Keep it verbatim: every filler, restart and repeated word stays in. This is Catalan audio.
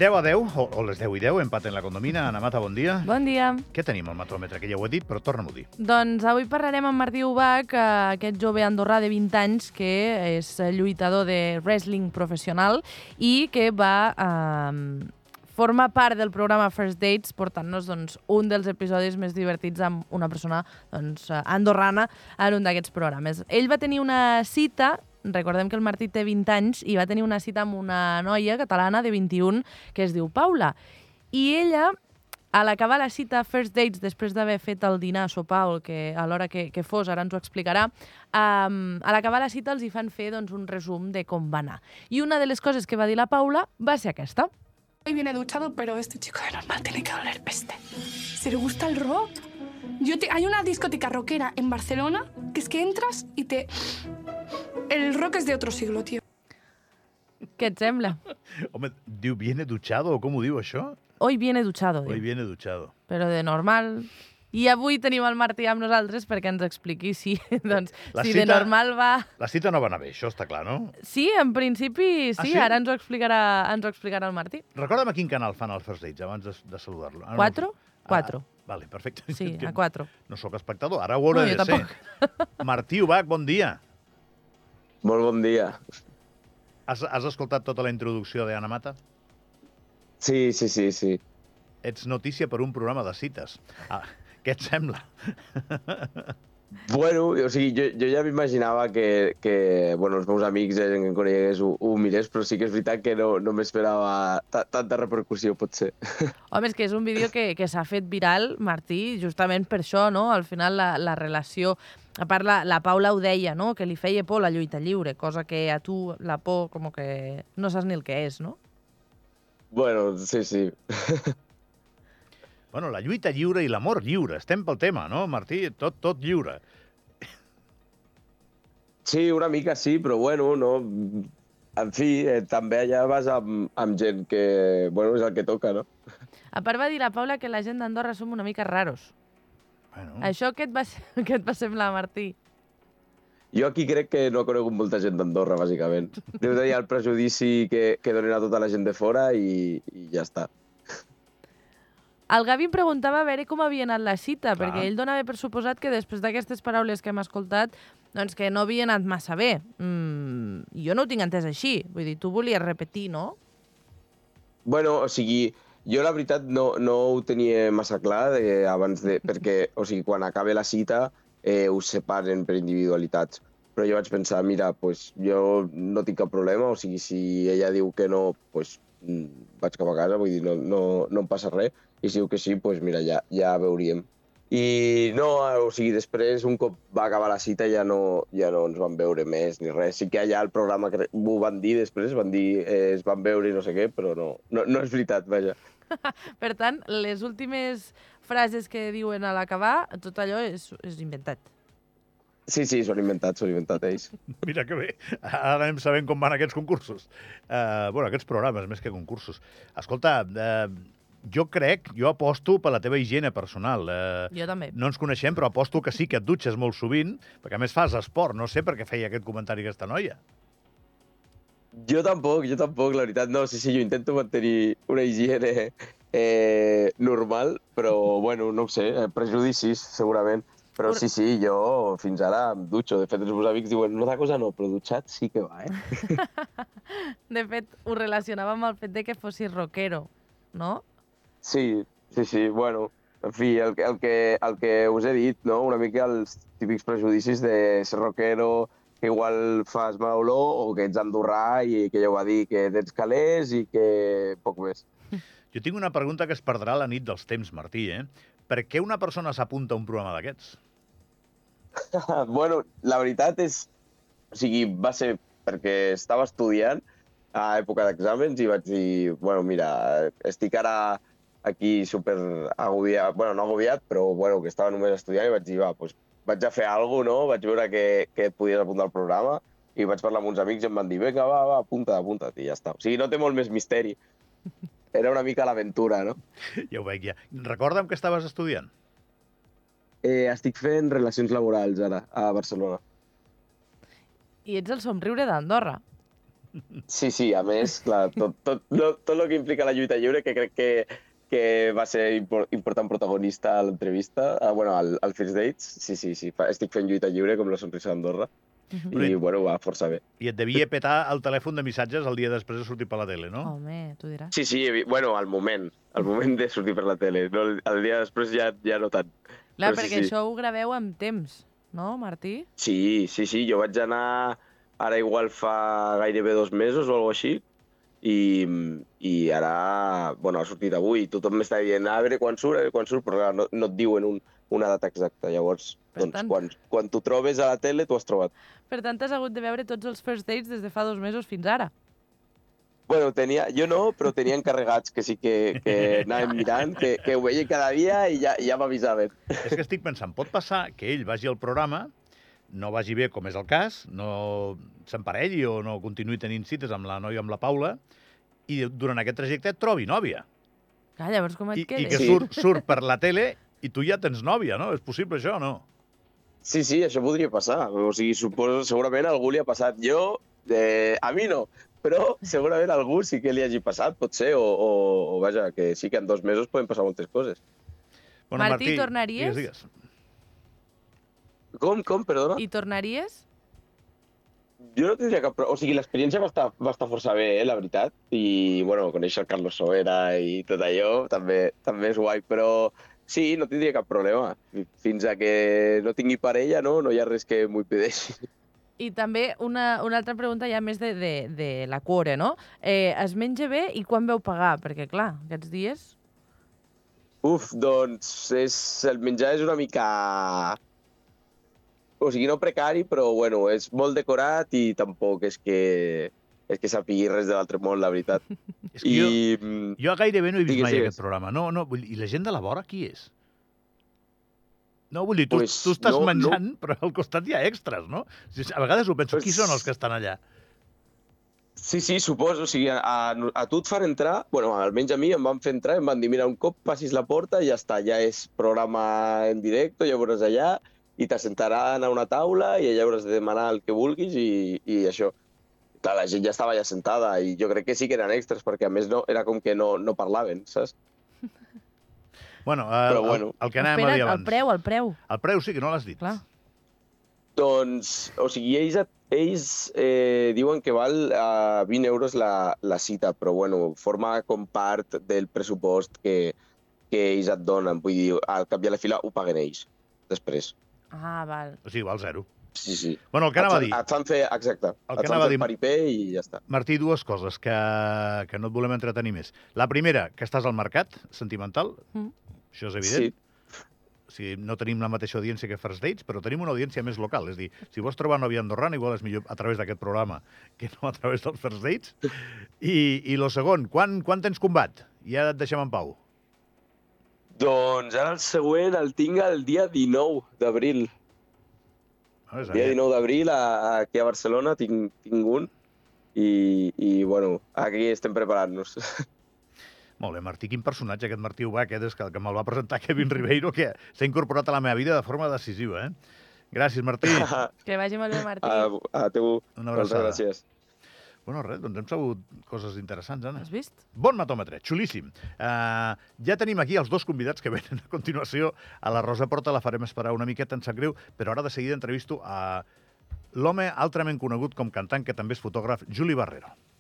deu a deu, o, o les deu i deu, empat en la condomina. Ana Mata, bon dia. Bon dia. Què tenim al metròmetre? Que ja ho he dit, però torna-m'ho a dir. Doncs avui parlarem amb Martí Ubach, aquest jove andorrà de vint anys que és lluitador de wrestling professional i que va eh, formar part del programa First Dates, portant-nos doncs, un dels episodis més divertits amb una persona doncs, andorrana en un d'aquests programes. Ell va tenir una cita. Recordem que el Martí té vint anys i va tenir una cita amb una noia catalana de vint-i-un que es diu Paula. I ella, a l'acabar la cita First Dates, després d'haver fet el dinar, sopar o el que, a l'hora que, que fos, ara ens ho explicarà, um, a l'acabar la cita els hi fan fer doncs, un resum de com va anar. I una de les coses que va dir la Paula va ser aquesta. Hoy viene duchado, pero este chico de normal tiene que oler peste. ¿Se le gusta el rock? Yo te... Hay una discoteca rockera en Barcelona que es que entras y te... El rock es de otro siglo, tío. Què et sembla? Home, diu viene duchado, o com ho diu això? Hoy viene duchado. Hoy Diu. viene duchado. Però de normal. I avui tenim el Martí amb nosaltres perquè ens expliqui si, doncs, La si cita- de normal va... La cita no va anar bé, això està clar, no? Sí, en principi sí, Ah, sí? ara ens ho explicarà, ens ho explicarà el Martí. Recorda'm a quin canal fan el First Dates, abans de, de saludar-lo. Ah, no. Quatre? Ah, Quatre. vale, perfecte. Sí, Que a quatre. No sóc espectador, ara ho hauré No, jo de ser. Martí Ubach, bon dia. Molt bon dia. Has, has escoltat tota la introducció d'Ana Mata? Sí, sí, sí, sí. Ets notícia per un programa de cites. Ah, què et sembla? Bueno, o sigui, jo, jo ja m'imaginava que, que bueno, els meus amics, eh, gent que em conegués, ho, ho mirés, però sí que és veritat que no, no m'esperava ta- tanta repercussió, potser. Home, és que és un vídeo que, que s'ha fet viral, Martí, justament per això, no? Al final, la, la relació... A part, la, la Paula ho deia, no? Que li feia por la lluita lliure, cosa que a tu la por com que no saps ni el que és, no? Bueno, sí, sí. Bueno, la lluita lliure i l'amor lliure. Estem pel tema, no, Martí? Tot, tot lliure. Sí, una mica sí, però bueno, no... En fi, eh, també allà vas amb, amb gent que, bueno, és el que toca, no? A part va dir la Paula que la gent d'Andorra som una mica raros. Bueno, Això què et, va, què et va semblar, Martí? Jo aquí crec que no he conegut molta gent d'Andorra, bàsicament. Deu tenir el prejudici que, que donen a tota la gent de fora i, i ja està. El Gavi em preguntava a veure com havia anat la cita, Clar. perquè ell donava per suposat que després d'aquestes paraules que hem escoltat, doncs que no havia anat massa bé. Mm, jo no ho tinc entès així. Vull dir, tu volies repetir, no? Bueno, o sigui, jo la veritat no, no ho tenia massa clar de, abans de... Perquè, o sigui, quan acabe la cita eh, us separen per individualitats. Però jo vaig pensar, mira, pues, jo no tinc cap problema, o sigui, si ella diu que no, pues, mm, vaig cap a casa, vull dir, no, no, no em passa res. I si diu que sí, pues, mira, ja, ja veuríem. I no, o sigui, després, un cop va acabar la cita, ja no, ja no ens van veure més ni res. Sí que allà al programa que ho van dir després, van dir eh, es van veure i no sé què, però no, no, no és veritat, vaja. Per tant, les últimes frases que diuen a l'acabar, tot allò és, és inventat. Sí, sí, s'ho han inventat, s'ho han inventat ells. mira que bé. Ara anem sabent com van aquests concursos. Uh, bueno, aquests programes, més que concursos. Escolta, uh, jo crec, jo aposto per la teva higiene personal. Uh, Jo també. no ens coneixem, però aposto que sí que et dutxes molt sovint, perquè a més fas esport. No sé per què feia aquest comentari aquesta noia. Jo tampoc, jo tampoc, la veritat. No, sí, sí, jo intento mantenir una higiene eh, normal, però, bueno, no ho sé, eh, prejudicis, segurament. Però sí, sí, jo fins ara em dutxo. De fet, els meus amics diuen, no, de cosa no, però dutxat sí que va, eh? De fet, ho relacionava amb el fet de que fossis rockero, no? Sí, sí, sí, bueno, en fi, el, que- el, que, el que us he dit, no? Una mica els típics prejudicis de ser rockero, que igual fas mala olor, o que ets andorrà i que ja ho va dir, que ets calés i que poc més. Jo tinc una pregunta que es perdrà a la nit dels temps, Martí, eh? Per què una persona s'apunta a un programa d'aquests? Bueno, la veritat és... O sigui, va ser perquè estava estudiant a època d'exàmens i vaig dir, bueno, mira, estic ara aquí super agobiat, bueno, no agobiat, però bueno, que estava només estudiant i vaig dir, va, doncs vaig a fer alguna cosa, no? Vaig veure que, que et podies apuntar al programa i vaig parlar amb uns amics i em van dir, vinga, va, va, apunta't, apunta't, i ja està. O sigui, no té molt més misteri. Era una mica l'aventura, no? Ja ho veig, ja. Recorda'm que estaves estudiant. Eh, estic fent relacions laborals ara, a Barcelona. I ets el somriure d'Andorra. Sí, sí, a més, clar, tot, tot, no, tot el que implica la lluita lliure, que crec que, que va ser impor, important protagonista a l'entrevista, ah, bueno, al, al First Dates, sí, sí, sí, fa, estic fent lluita lliure com la sonrisa d'Andorra, Mhm. i, bueno, va força bé. I et devia petar el telèfon de missatges el dia després de sortir per la tele, no? Home, tu diràs. Sí, sí, evi- bueno, al moment, al moment de sortir per la tele, no, el, el dia després ja, ja no tant. Clar, Però sí, perquè sí. això ho graveu amb temps, no, Martí? Sí, sí, sí, jo vaig anar ara igual fa gairebé dos mesos o alguna així, i, i ara, bueno, ha sortit avui, tothom m'està dient, a veure quan surt, a veure quan surt, però clar, no, no et diuen un, una data exacta. Llavors, Per doncs, tant- quan, quan t'ho trobes a la tele, t'ho has trobat. Per tant, has hagut de veure tots els first dates des de fa dos mesos fins ara. Bueno, tenia, jo no, però tenia encarregats que sí que, que anaven mirant, que, que ho veien cada dia i ja, ja m'avisaven. És que estic pensant, pot passar que ell vagi al programa, no vagi bé, com és el cas, no s'emparelli o no continuï tenint cites amb la noia, amb la Paula, i durant aquest trajecte et trobi nòvia. Clar, llavors com et I, i quedes? que Sí. surt, surt per la tele i tu ja tens nòvia, no? És possible això o no? Sí, sí, això podria passar. O sigui, suposo, segurament a algú li ha passat. Jo, eh, a mi no, però segurament a algú sí que li hagi passat, pot ser, o, o, o vaja, que sí que en dos mesos poden passar moltes coses. Martí, tornaries? Digues, digues. Com, com, perdona? I tornaries? Jo no tindria cap... pro- O sigui, l'experiència va estar, va estar força bé, eh, la veritat. I, bueno, conèixer el Carlos Sobera i tot allò també, també és guai, però sí, no tindria cap problema. Fins a que no tingui parella, no, no hi ha res que m'ho impedeixi. I també una, una altra pregunta ja més de, de, de la cuore, no? Eh, es menja bé i quan veu pagar? Perquè, clar, aquests dies... Uf, doncs és, el menjar és una mica... O sigui, no precari, però bueno, és molt decorat i tampoc és que, és que sapigui res de l'altre món, la veritat. És que I... jo, mm, jo gairebé no he vist Digues, mai digues. aquest programa. No, no, vull dir, I la gent de la vora qui és? No, vull dir, tu, Pues tu estàs no, no. menjant, però al costat hi ha extras, no? A vegades ho penso, qui Pues- són els que estan allà? Sí, sí, suposo. O sigui, a, a tu et fan entrar, bueno, almenys a mi em van fer entrar, em van dir, mira, un cop passis la porta i ja està, ja és programa en directe, ja ho veuràs allà, i t'assentaran a una taula i allà hauràs de demanar el que vulguis i, i això. Clar, la gent ja estava allà sentada i jo crec que sí que eren extras, perquè a més no, era com que no, no parlaven, saps? Bueno, el, Però bueno. el, el que anàvem a dir Espera't, abans. el preu, el preu. El preu sí que no l'has dit. Clar. Doncs, o sigui, ells, ells eh, diuen que val a vint euros la, la cita, però bueno, forma com part del pressupost que, que ells et donen. Vull dir, al cap i a la fila ho paguen ells, després. Ah, val. O sigui, val zero. Sí, sí. Bueno, el que anava a Et, dir, fan- et fan fer, exacte, El et que fan anava a fer dir- el paripé i ja està. Martí, dues coses que, que no et volem entretenir més. La primera, que estàs al mercat sentimental, Mm. això és evident. Sí, O sigui, no tenim la mateixa audiència que First Dates, però tenim una audiència més local. És a dir, si vols trobar nòvia andorrana, igual és millor a través d'aquest programa que no a través dels First Dates. I, i lo segon, quan, quan tens combat? Ja et deixem en pau. doncs ara el següent el tinc el dia dinou d'abril. No, és El dia aviat. dinou d'abril a- aquí a Barcelona tinc, tinc un i, i bueno, aquí estem preparant-nos. Molt bé, Martí, quin personatge aquest Martí Ubach, eh, des que, que me'l va presentar Kevin Ribeiro, que s'ha incorporat a la meva vida de forma decisiva. Eh? Gràcies, Martí. Que vagi molt bé, Martí. A, a tu. Una Moltes abraçada. gràcies. Bueno, res, doncs hem sabut coses interessants, Anna. Has vist? Bon matòmetre, xulíssim. Uh, ja tenim aquí els dos convidats que venen a continuació. A la Rosa Porta la farem esperar una miqueta, em sap greu, però ara de seguida entrevisto a l'home altrament conegut com cantant, que també és fotògraf, Juli Barrero.